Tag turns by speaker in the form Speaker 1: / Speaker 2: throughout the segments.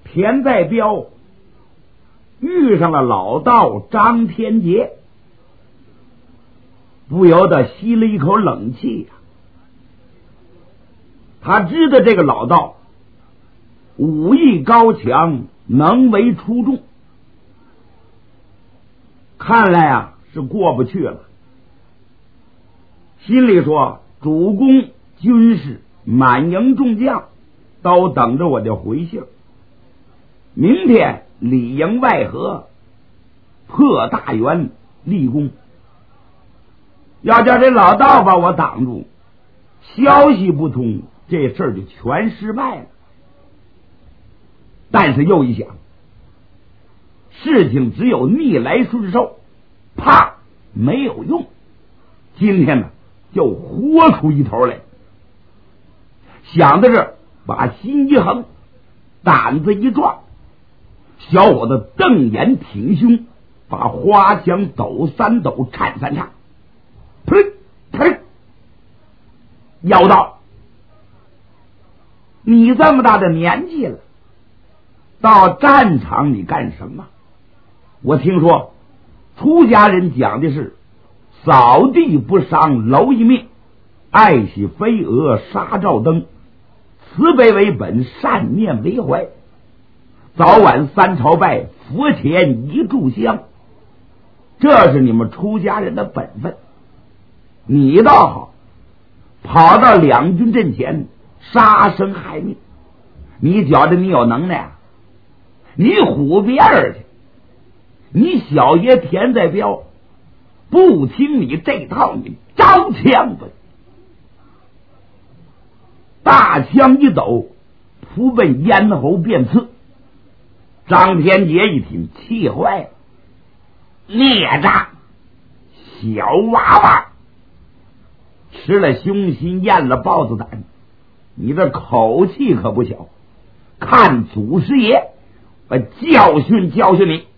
Speaker 1: 田在彪遇上了老道张天杰，不由得吸了一口冷气呀。他知道这个老道武艺高强，能为出众，看来啊是过不去了。心里说，主公、军士、满营众将都等着我的回信。明天里应外合，破大元立功。要叫这老道把我挡住，消息不通，这事儿就全失败了。但是又一想，事情只有逆来顺受，怕没有用。今天呢，就豁出一头来。想到这儿，把心一横，胆子一壮，小伙子瞪眼挺胸，把花枪抖三抖，颤三颤，噗噗，要道：你这么大的年纪了，到战场你干什么？我听说出家人讲的是扫地不伤蝼蚁命，爱惜飞蛾杀照灯，慈悲为本，善念为怀，早晚三朝拜，佛前一炷香，这是你们出家人的本分。你倒好，跑到两军阵前杀生害命，你觉得你有能耐啊？你唬别人去，你小爷田在彪不听你这套，你招枪吧！大枪一抖，扑奔咽喉便刺。张天杰一听，气坏了，孽障，小娃娃，吃了凶心，咽了豹子胆，你这口气可不小，看祖师爷我教训教训你。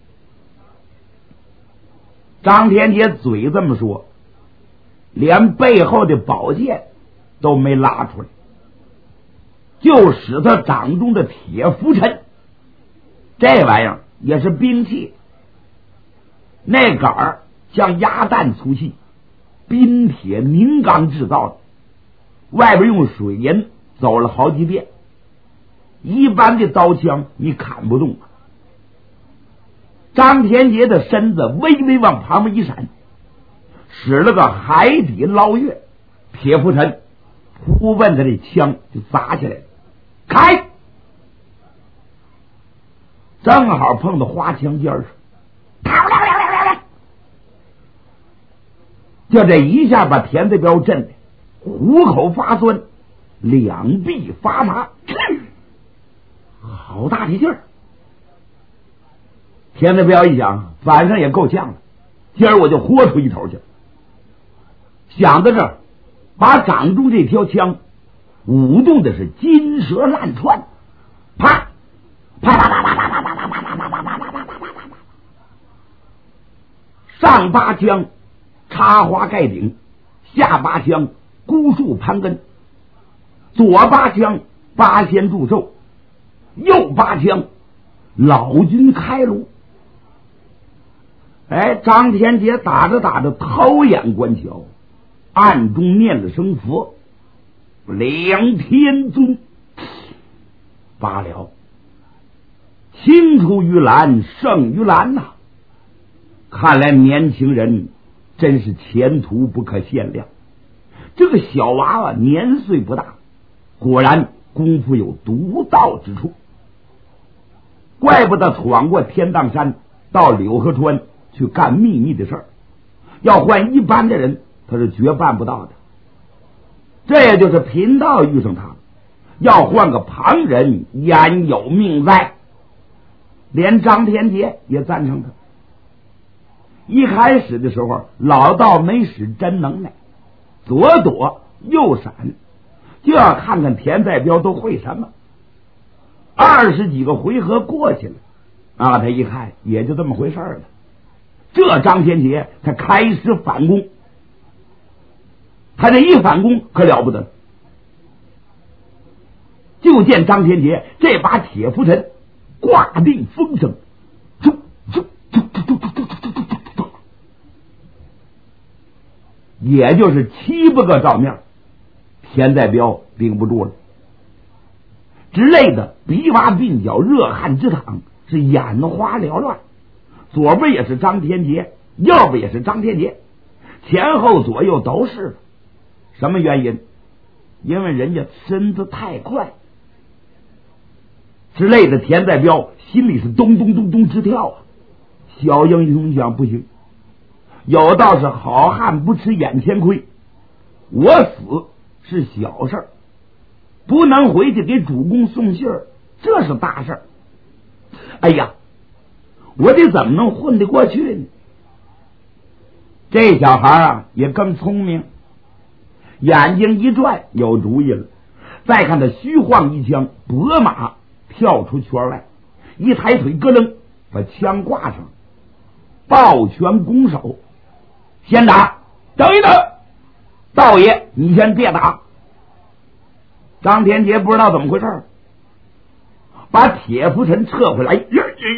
Speaker 1: 张天杰嘴这么说，连背后的宝剑都没拉出来，就使他掌中的铁拂尘，这玩意儿也是兵器，那杆儿像鸭蛋粗细，冰铁凝钢制造的，外边用水银走了好几遍，一般的刀枪你砍不动。张天杰的身子微微往旁边一闪，使了个海底捞月，铁拂尘扑奔他的枪就砸起来了，开，正好碰到花枪尖上，就这一下把田子彪震的虎口发酸，两臂发麻，好大的劲儿。田子彪一想，反正也够呛了，今儿我就豁出一头去。想到这儿，把掌中这条枪舞动的是金蛇烂窜，啪啪啪啪啪啪啪啪啪啪啪啪啪啪啪啪啪，上八枪插花盖顶，下八枪孤树盘根，左八枪八仙祝寿，右八枪老君开路。哎，张天杰打着打着偷眼观瞧，暗中念了声佛，两天尊罢了，青出于蓝胜于蓝呐！看来年轻人真是前途不可限量。这个小娃娃年岁不大，果然功夫有独到之处，怪不得闯过天荡山到柳河川去干秘密的事儿，要换一般的人他是绝办不到的。这也就是贫道遇上他，要换个旁人焉有命在。连张天杰也赞成他。一开始的时候，老道没使真能耐，左躲右闪，就要看看田在彪都会什么。20几个回合过去了啊，他一看也就这么回事了。这张天杰才开始反攻，他这一反攻可了不得，就见张天杰这把铁拂尘挂定风声，也就是7、8个照面，田在彪顶不住了，之类的鼻洼鬓角，热汗直淌，是眼花缭乱。左边也是张天杰，右边也是张天杰，前后左右都是。什么原因？因为人家身子太快之类的。田在彪心里是咚咚咚咚直跳啊！小英雄讲不行，有道是好汉不吃眼前亏，我死是小事儿，不能回去给主公送信儿，这是大事儿。哎呀，我得怎么能混得过去呢？这小孩啊也更聪明，眼睛一转有主意了。再看他虚晃一枪，拨马跳出圈外，一抬腿咯楞把枪挂上，抱拳拱手，先打。等一等，道爷你先别打。张天杰不知道怎么回事，把铁浮尘撤回来。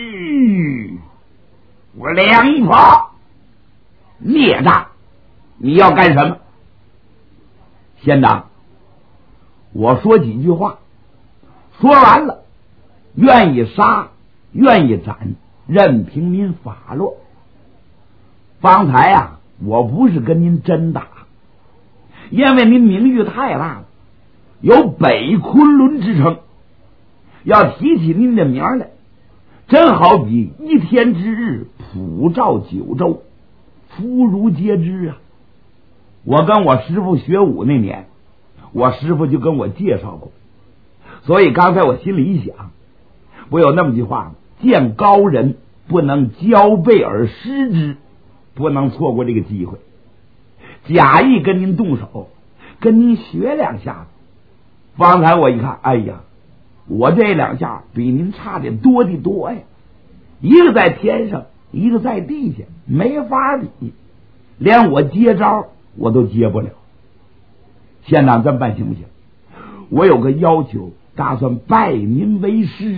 Speaker 1: 我梁发孽障，你要干什么？县长，我说几句话，说完了，愿意杀愿意斩，任凭您发落。方才啊，我不是跟您真打，因为您名誉太大了，有北昆仑之称，要提起您的名来，真好比一天之日普照九州，妇孺皆知啊。我跟我师傅学武那年，我师傅就跟我介绍过，所以刚才我心里一想，不有那么句话吗？见高人不能交背而失之，不能错过这个机会，假意跟您动手，跟您学2下子。方才我一看，哎呀，我这2下比您差的多的多呀，一个在天上，一个在地下，没法比，连我接招我都接不了。县长这么办行不行？我有个要求，打算拜您为师。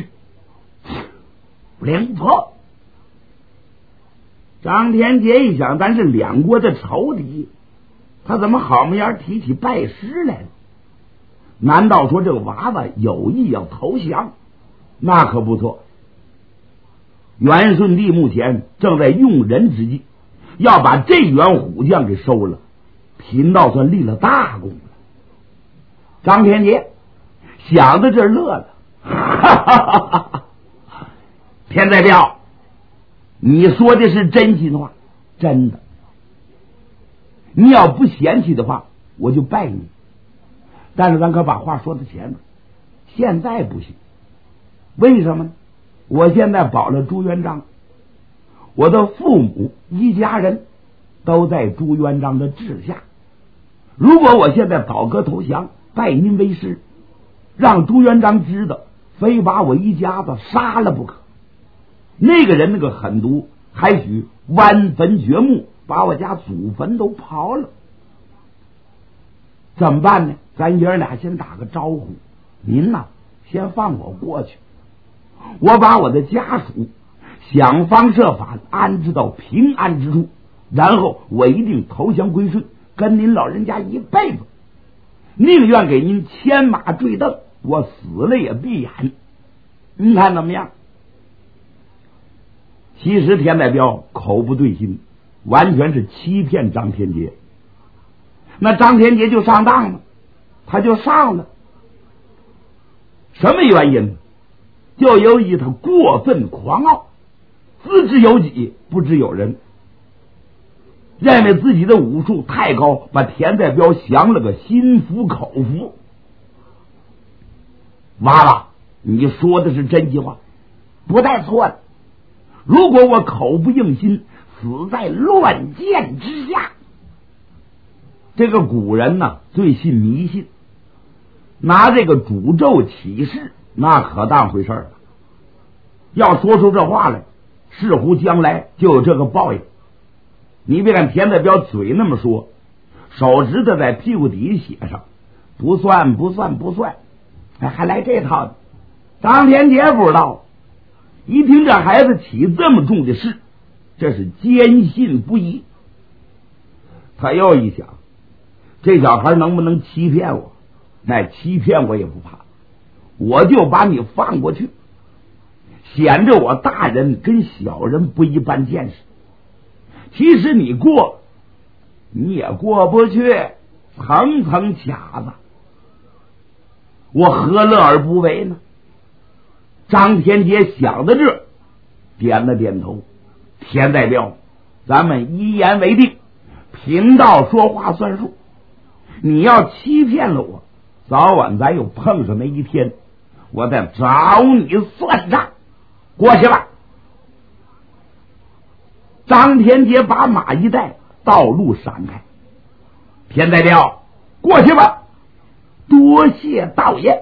Speaker 1: 灵婆张天杰一想，咱是2国的仇敌，他怎么好模样提起拜师来了？难道说这个娃娃有意要投降？那可不错。元顺帝目前正在用人之际，要把这员虎将给收了，贫道算立了大功了。张天杰想到这儿乐了，哈哈哈哈！田在彪，你说的是真心话，真的。你要不嫌弃的话，我就拜你。但是咱可把话说到前面，现在不行。为什么呢？我现在保了朱元璋，我的父母一家人都在朱元璋的治下。如果我现在倒戈投降，拜您为师，让朱元璋知道，非把我一家子杀了不可。那个人那个狠毒，还许剜坟掘墓，把我家祖坟都刨了。怎么办呢？咱爷俩先打个招呼，您呐先放我过去，我把我的家属想方设法安置到平安之处，然后我一定投降归顺，跟您老人家一辈子，宁愿给您牵马坠镫，我死了也闭眼。您看怎么样？其实田代彪口不对心，完全是欺骗张天杰。那张天杰就上当了，他就上了。什么原因？就由于他过分狂傲，自知有己不知有人，认为自己的武术太高，把田代彪降了个心服口服。娃娃，你说的是真心话，不带错的。如果我口不应心，死在乱箭之下。这个古人呢最信迷信，拿这个诅咒起誓，那可当回事了。要说出这话来，似乎将来就有这个报应。你别看田代彪嘴那么说，手指头在屁股底下写上不算不算不算，还来这套的。张天杰不知道， 一听这孩子起这么重的事，这是坚信不疑。他又一想，这小孩能不能欺骗我？那欺骗我也不怕，我就把你放过去，显着我大人跟小人不一般见识。其实你过你也过不去，层层卡子，我何乐而不为呢？张天杰想到这，点了点头。田代表，咱们一言为定，贫道说话算数。你要欺骗了我，早晚咱又碰上那一天，我再找你算账。过去吧。张天杰把马一带，道路闪开。田代表，过去吧。多谢道爷。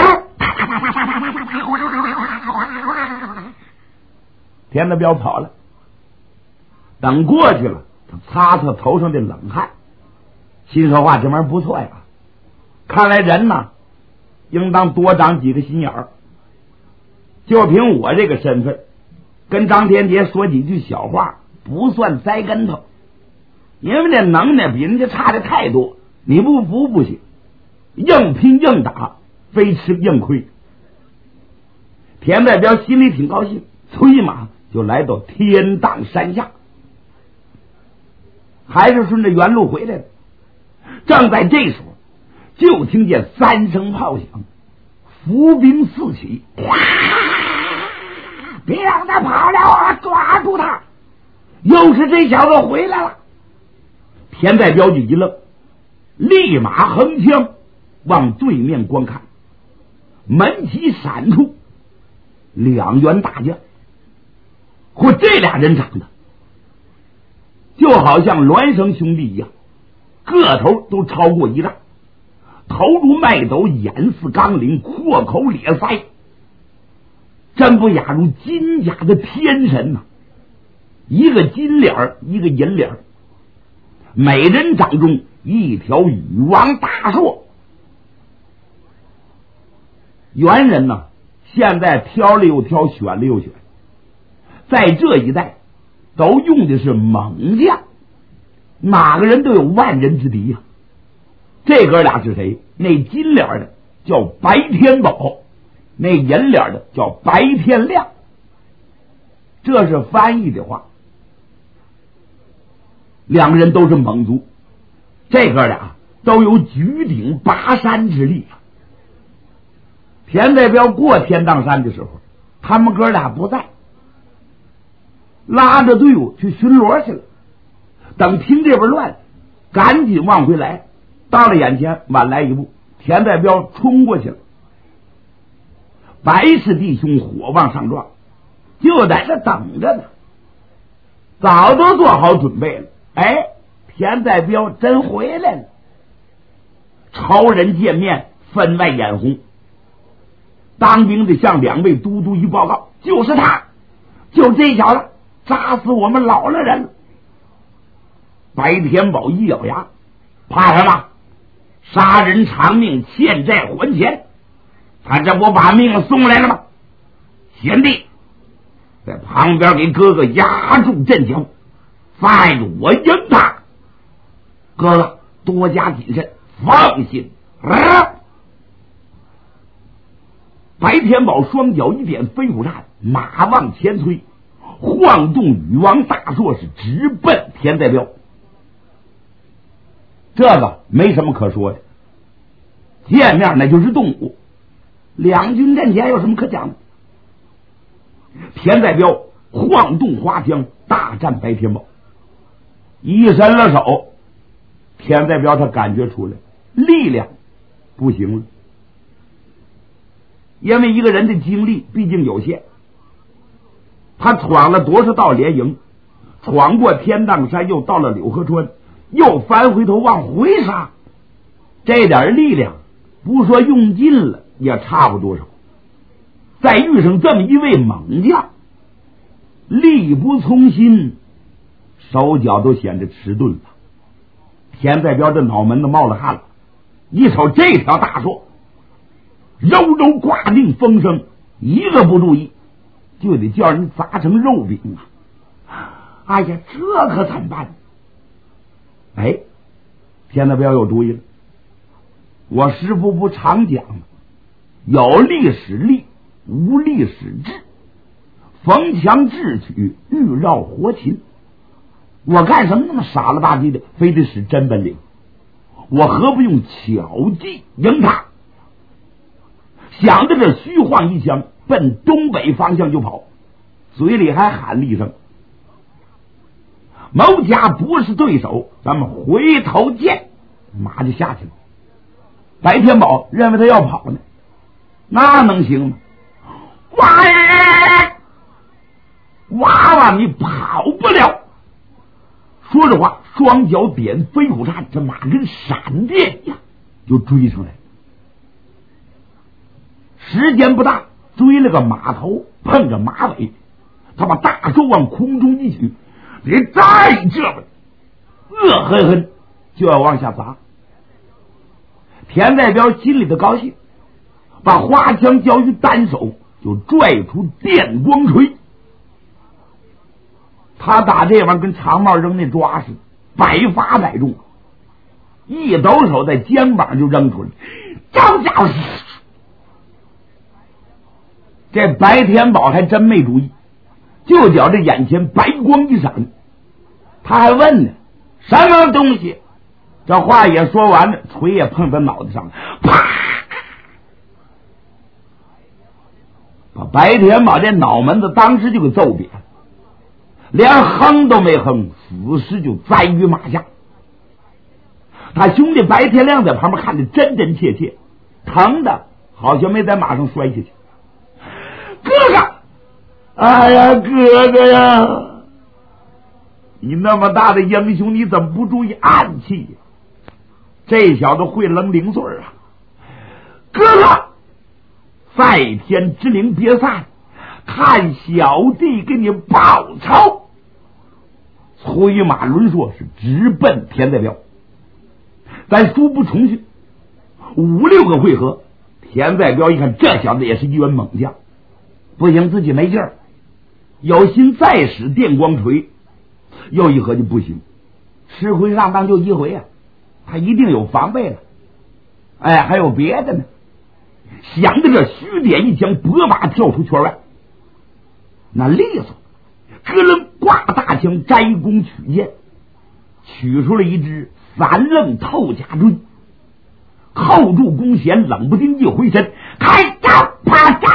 Speaker 1: 田代表跑了。等过去了，他擦擦头上的冷汗，心说话这玩意儿不错呀，看来人呢应当多长几个心眼儿。就凭我这个身份，跟张天杰说几句小话不算栽跟头，因为这能耐比人家差的太多，你不服不行，硬拼硬打，非吃硬亏。田代表心里挺高兴，催马就来到天荡山下，还是顺着原路回来的。正在这时候，就听见3声炮响，伏兵四起。别让他跑了啊！抓住他！又是这小子回来了。田代表就一愣，立马横枪往对面观看。门旗闪出2员大将，嚯，这俩人长得就好像孪生兄弟一样，个头都超过1丈，头如麦斗，眼似钢铃，阔口咧腮，真不亚如金甲的天神呐！一个金脸，一个银脸，每人掌中一条羽王大槊。猿人呢，现在挑了又挑，选了又选，在这一带都用的是猛将，哪个人都有万人之敌呀。这哥俩是谁？那金脸的叫白天宝，那银脸的叫白天亮。这是翻译的话。两个人都是猛族，这哥俩都有举鼎拔山之力啊。田代表过天荡山的时候，他们哥俩不在，拉着队伍去巡逻去了。等听这边乱，赶紧往回来，到了眼前晚来一步，田代表冲过去了。白氏弟兄火往上撞，就在这等着呢，早都做好准备了。哎，田代表真回来了。超人见面分外眼红，当兵的向2位都督一报告，就是他，就这小子扎死我们老了人了。白天宝一咬牙，怕什么？杀人偿命，欠债还钱，他这不把命送来了吗？贤弟在旁边给哥哥压住阵脚，再我赢他。哥哥多加谨慎，放心。白天宝双脚一点飞虎扇，马往前推，晃动羽王大槊，是直奔田代表。这个没什么可说的，见面那就是动武，两军阵前有什么可讲的？田代表晃动花枪，大战白天宝，一伸了手，田代表他感觉出来力量不行了，因为一个人的精力毕竟有限，他闯了多少道连营，闯过天荡山，又到了柳河川，又翻回头往回杀，这点力量不说用尽了也差不多少。再遇上这么一位猛将，力不从心，手脚都显得迟钝了。田代表这脑门子冒了汗了，一瞅这条大槊，柔柔挂定风声，一个不注意就得叫人砸成肉饼啊！哎呀，这可怎么办？哎，田大彪有主意了。我师傅不常讲吗？有历史力，无历史志，逢强智取，欲绕活擒。我干什么那么傻了吧唧的，非得使真本领？我何不用巧计赢他？想着这，虚晃一枪，奔东北方向就跑，嘴里还喊了一声：“某家不是对手，咱们回头见。”马就下去了。白天宝认为他要跑呢，那能行吗？娃娃，你跑不了！说着话，双脚点飞虎叉，这马跟闪电一样就追上来。时间不大，追了个马头碰着马尾，他把大手往空中一举，你再这么恶狠狠就要往下砸。田代彪心里的高兴，把花枪交于单手，就拽出电光锤。他打这玩意儿跟长帽扔那抓似的，百发百中，一抖手在肩膀就扔出来，张家伙！这白天宝还真没注意，就觉这眼前白光一闪，他还问呢：“什么东西？”这话也说完了，锤也碰他脑袋上了，啪！把白天宝这脑门子当时就给揍扁了，连哼都没哼，死尸就栽于马下。他兄弟白天亮在旁边看得真真切切，疼的好像没在马上摔下去。哥哥，哎呀，哥哥呀，你那么大的英雄，你怎么不注意暗器呀？这小子会扔零碎啊！哥哥，在天之灵别散，看小弟给你报仇！催马轮说是直奔田代彪。咱书不重叙，5、6个回合，田代彪一看这小子也是一员猛将，不行，自己没劲儿，有心再使电光锤，又一合计不行，吃亏上当就一回啊，他一定有防备了。哎，还有别的呢。想着这，虚点一枪，拨马跳出圈外，那利索，咯楞挂大枪，摘弓取箭，取出了一支3楞透甲锥，扣住弓弦，冷不丁一回身，开刀啪嚓！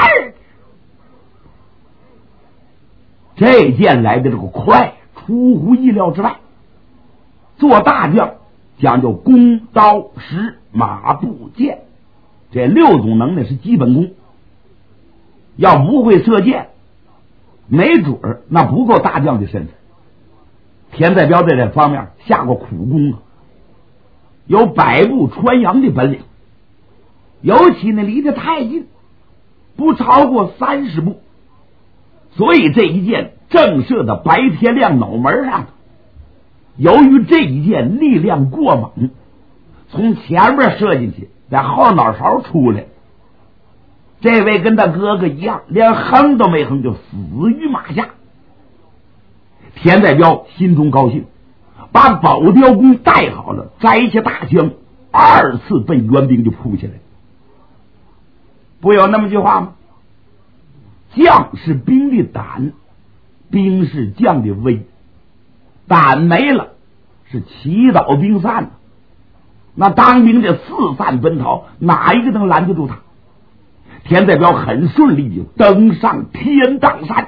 Speaker 1: 这箭来的这个快，出乎意料之外。做大将讲究弓刀石马步箭，这6种能耐是基本功。要不会射箭，没准儿那不够大将的身份。田代彪在这方面下过苦功啊，有百步穿杨的本领，尤其呢离得太近，不超过30步，所以这一箭正射到白天亮脑门上。由于这一箭力量过猛，从前面射进去，在后脑勺出来，这位跟他哥哥一样，连哼都没哼就死于马下。田代彪心中高兴，把保雕弓带好了，摘下大枪，2次奔援兵就扑下来。不有那么句话吗？将是兵的胆，兵是将的威。胆没了，是祈祷兵散了。那当兵的四散奔逃，哪一个能拦得住他？田代彪很顺利就登上天荡山，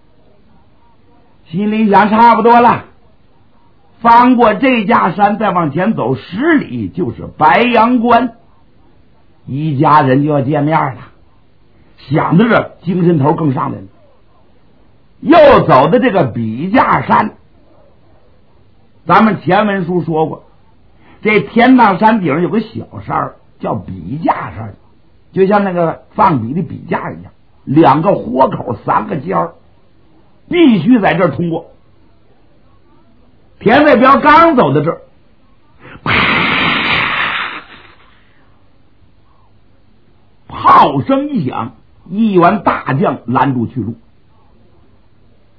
Speaker 1: 心里想差不多了，翻过这架山再往前走10里就是白杨关，一家人就要见面了。想着这，精神头更上来了。又走的这个笔架山，咱们前文书说过，这天荡山顶有个小山叫笔架山，就像那个放笔的笔架一样，2个豁口3个尖儿，必须在这儿通过。田代彪刚走到这儿，炮声一响，一员大将拦住去路，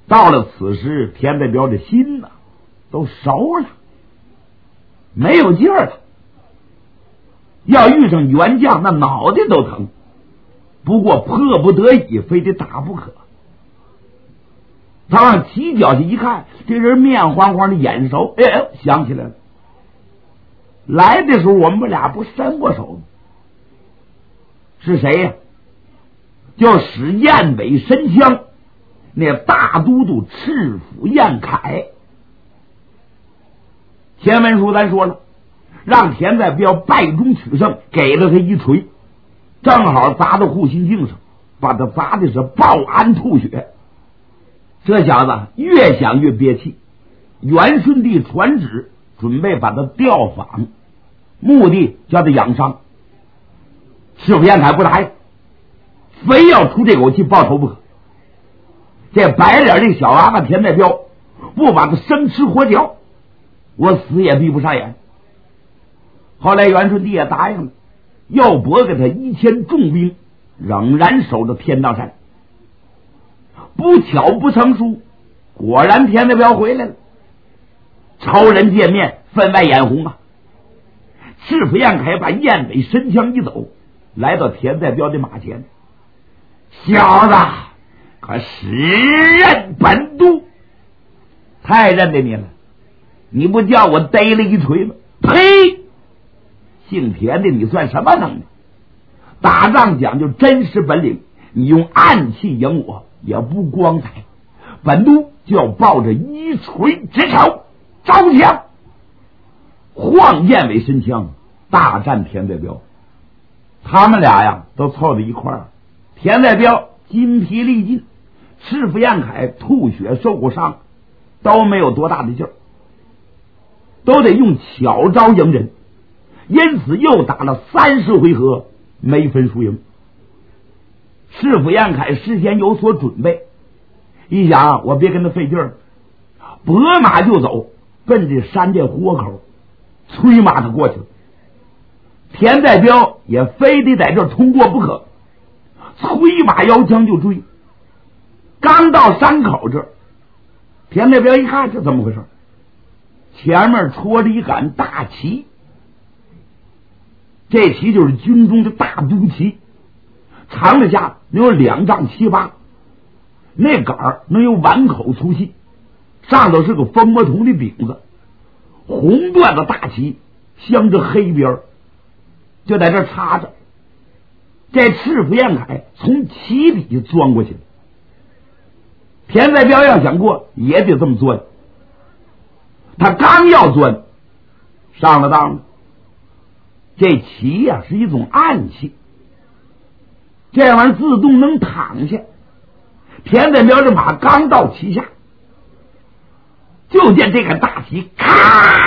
Speaker 1: 到了此时，田代表的心呢都熟了，没有劲儿了。要遇上元将，那脑袋都疼。不过迫不得已，非得打不可。他往犄角下一看，这人面黄黄的，眼熟。哎，想起来了，来的时候我们俩不伸过手吗？是谁呀？叫使燕尾神枪那大都督赤府燕凯。前文书咱说了，让田在彪败中取胜，给了他一锤，正好砸到护心镜上，把他砸的是爆鞍吐血。这小子越想越憋气，元顺帝传旨准备把他调访，目的叫他养伤。赤府燕凯不答应，非要出这口气报仇不可。这白脸这小娃娃田代彪不把他生吃活嚼，我死也闭不上眼。后来元顺帝也答应了，要拨给他1000重兵，仍然守着天罡山。不巧不成书，果然田代彪回来了。仇人见面，分外眼红啊！赤府燕凯把燕尾神枪一走，来到田代彪的马前。小子，可使任本督？太认得你了，你不叫我逮了一锤吗？呸！姓田的，你算什么能耐？打仗讲究真实本领，你用暗器赢我也不光彩。本督就要抱着一锤之仇招降。晃燕尾神枪大战田代彪，他们俩呀都凑在一块儿。田代彪筋疲力尽，赤府燕凯吐血受过伤，都没有多大的劲儿，都得用巧招迎人，因此又打了30回合，没分输赢。赤府燕凯事先有所准备，一想我别跟他费劲儿，拨马就走，奔着山这豁口催马他过去了。田代彪也非得在这儿通过不可，催马摇枪就追。刚到山口这儿，田代彪一看这怎么回事，前面戳着一杆大旗，这旗就是军中的大都旗，长的下能有2丈7八，那杆儿能有碗口粗细，上头是个蜂窝筒的顶子，红缎的大旗镶着黑边儿，就在这插着。这赤府燕凯从旗底下钻过去了，田代彪要想过也得这么钻。他刚要钻，上了当了。这旗呀是一种暗器，这玩意儿自动能躺下。田代彪这马刚到旗下，就见这个大旗咔，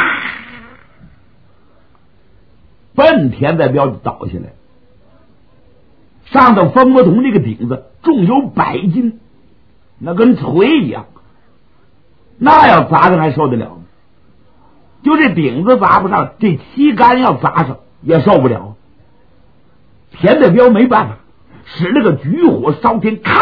Speaker 1: 奔田代彪就倒下来。上头蜂窝筒这个顶子重有100斤，那跟锤一样，那要砸上还受得了吗？就这顶子砸不上，这旗杆要砸上也受不了。田代彪没办法，使了个举火烧天，开，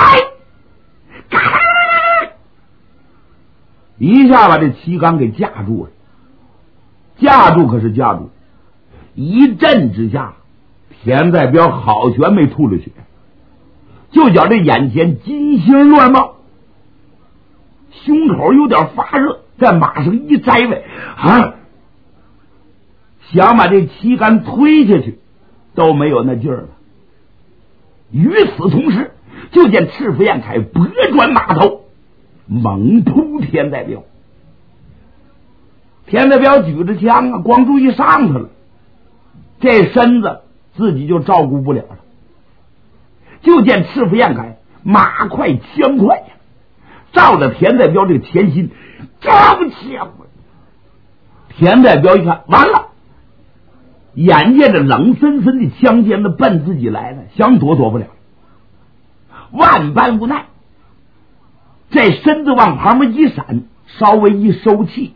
Speaker 1: 一下把这旗杆给架住了。架住可是架住，一震之下，田代彪好悬没吐了血，就觉这眼前金星乱冒，胸口有点发热，在马上一摘位啊，想把这旗杆推下去都没有那劲儿了。与此同时，就见赤府燕凯拨转马头猛扑田代彪。田代彪举着枪啊，光注意上头了，这身子自己就照顾不了了。就见赤府燕凯马快枪快呀，照着田代彪这个前心张枪。田代彪一看完了，眼见着冷森森的枪尖子奔自己来了，想躲躲不了，万般无奈，这身子往旁边一闪，稍微一收气，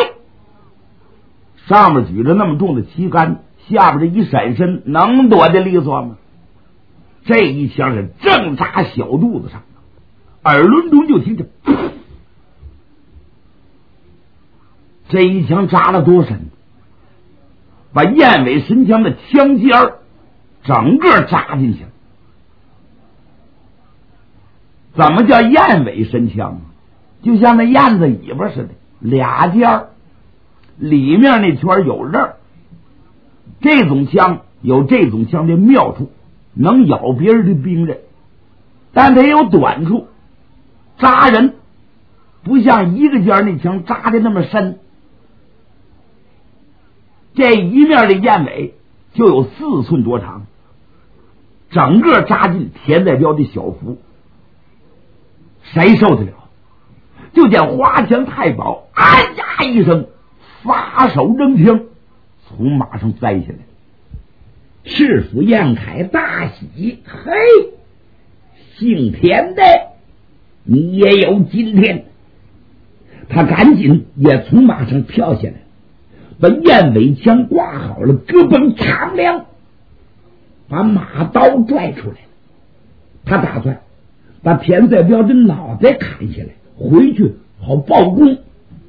Speaker 1: 上面举着那么重的旗杆，下边这一闪身，能躲得利索吗？这一枪是正扎小肚子上，耳轮中就听着这一枪扎了多深？把燕尾神枪的枪尖儿整个扎进去了。怎么叫燕尾神枪？就像那燕子尾巴似的，俩尖儿，里面那圈有刃。这种枪有这种枪的妙处，能咬别人的兵刃，但它也有短处，扎人不像一个尖那枪扎的那么深。这一面的燕尾就有4寸多长，整个扎进田在彪的小腹，谁受得了？就见花枪太保哎呀一声，发手扔枪，从马上栽下来。
Speaker 2: 师傅燕凯大喜，嘿，姓田的你也有今天。他赶紧也从马上跳下来，把燕尾枪挂好了，咯嘣长梁，把马刀拽出来了。他打算把田在彪的脑袋砍下来，回去好报功。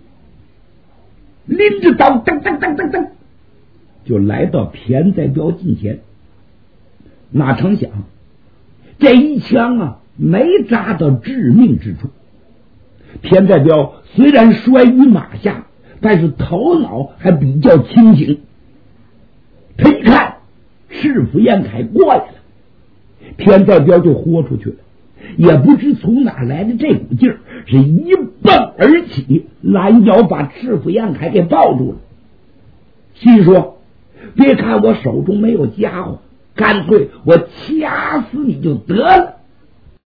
Speaker 2: 拎着刀噔噔噔噔噔就来到田在彪近前，哪成想这一枪啊没扎到致命之处。田在彪虽然摔于马下，但是头脑还比较清醒。他一看师傅燕凯过来了，田在彪就豁出去了，也不知从哪来的这股劲儿，是一蹦而起，拦腰把师傅燕凯给抱住了。心说别看我手中没有家伙，干脆我掐死你就得了。